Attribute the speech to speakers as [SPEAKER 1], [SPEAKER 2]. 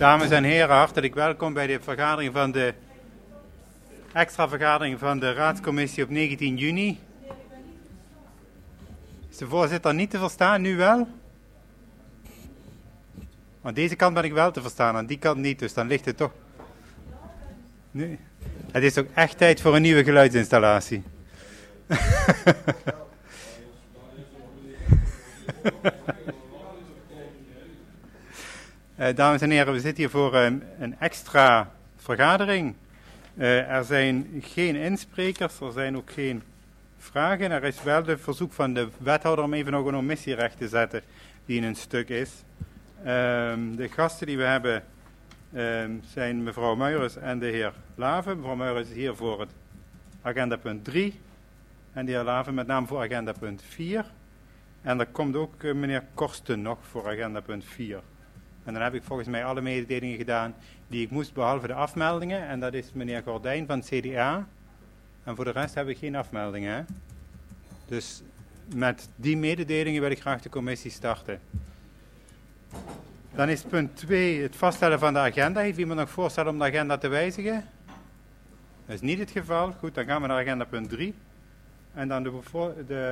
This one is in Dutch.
[SPEAKER 1] Dames en heren, hartelijk welkom bij de vergadering van de extra vergadering van de raadscommissie op 19 juni. Is de voorzitter niet te verstaan, nu wel? Aan deze kant ben ik wel te verstaan, aan die kant niet, dus dan ligt het toch... Nee. Het is ook echt tijd voor een nieuwe geluidsinstallatie. Dames en heren, we zitten hier voor een extra vergadering. Er zijn geen insprekers, er zijn ook geen vragen. Er is wel de verzoek van de wethouder om even nog een omissierecht te zetten die in een stuk is. De gasten die we hebben zijn mevrouw Muijers en de heer Lave. Mevrouw Muijers is hier voor het agendapunt 3 en de heer Lave met name voor agendapunt 4. En er komt ook meneer Korsten nog voor agendapunt 4. En dan heb ik volgens mij alle mededelingen gedaan die ik moest, behalve de afmeldingen. En dat is meneer Gordijn van het CDA. En voor de rest heb ik geen afmeldingen. Hè? Dus met die mededelingen wil ik graag de commissie starten. Dan is punt 2 het vaststellen van de agenda. Heeft iemand nog voorstellen om de agenda te wijzigen? Dat is niet het geval. Goed, dan gaan we naar agenda punt 3. En dan de